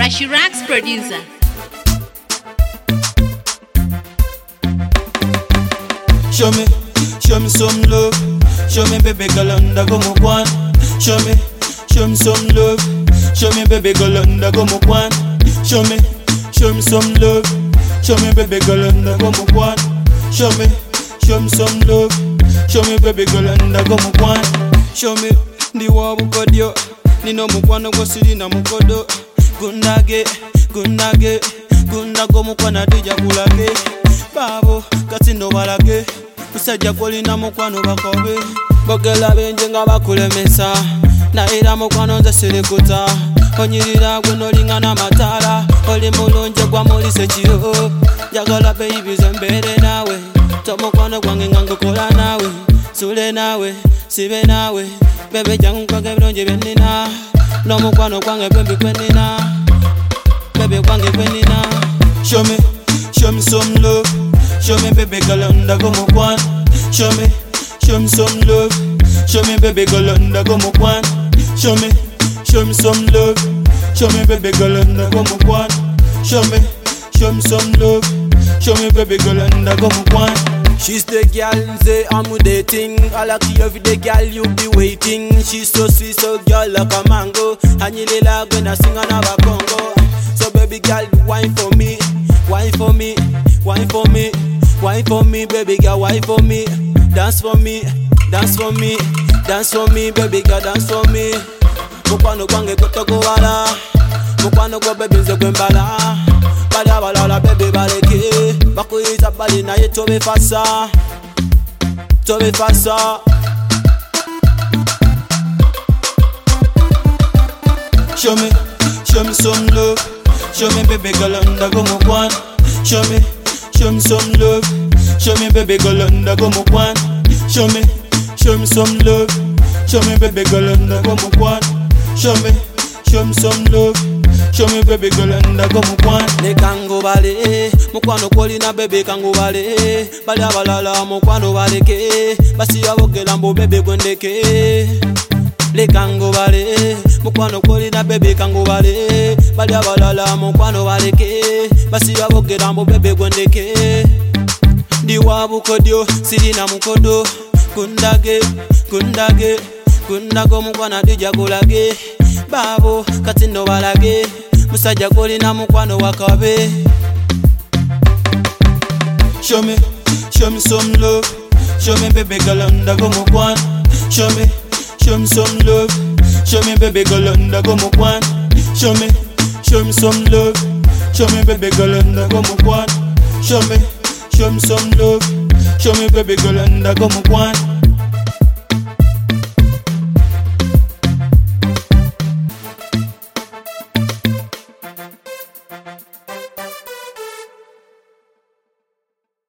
Rashirax producer. Show me some love. Show me baby girl under go mo kwan. Show me some love. Show me baby girl under go mo kwan. Show me some love. Show me baby girl under go mo kwan. Show me some love. Show me baby girl under go mo kwan. Show me the war bukodio. Ni no mo kwan go siri na mukodo. Gundage go mo kwan adija kulage. Babo katindo balage. Kusajja kolina mukwano bakobe. Bogela benje nga bakulemesa. Naira mukwano nze sirikuta. Onyirira gwe nolingana matala. Oli mulungi gwa mulise kiro. Njagala baby ze mbere nawe. Tomukwano gwange nga ngukola nawe. Sule nawe, sibe nawe. Bebe jangu nkwage birungi byenina. N'omukwano gwange bembi kwenina. Bebe gwange kwenina. Show me some love. Show me baby girl under go mo kwan. Show me some love. Show me baby girl under go mo kwan. Show me some love. Show me baby girl under go mo kwan. Show me some love. Show me baby girl under go mo kwan. She's the girl say I'm dating. I like you every day, girl, you be waiting. She's so sweet, so girl like a mango. Anyile like when I sing another Congo. So baby girl, wine for me, wine for me, wine for me, wine for me, baby girl, wine for me. Dance for me, dance for me, dance for me, baby girl, dance for me. Mukwano gwange kutoko wala, mukwano gwa baby nze gwembala. Bala balala baby baleke, bakuyita bali naye tobe fasa, tobe fasa. Show me some love. Show me baby girl under go mo kwan. Show me some love. Show me baby girl under go mo kwan. Show me some love. Show me baby girl under go mo kwan. Show me some love. Show me baby girl under go mo kwan. Ne kango bale, mukwano kolina baby kango bale. Bali abalala mukwano baleke, basi yabogela mbo baby gwendeke. Le kango bale, mukwano kolina baby kango bale. Bali abalala mukwano baleke, basi yabogela mbo baby gwendeke. Diwa bukodio, sirina mukodo. Kundago mukwana dija kulage. Babo katindo balage. Musajja kolina mukwano wakabe. Show me some love. Show me baby girl under go mo kwan. Show me some love. Show me baby girl under go mo kwan. Show me some love. Show me baby girl under go mo kwan. Show me some love. Show me baby girl under go mo kwan.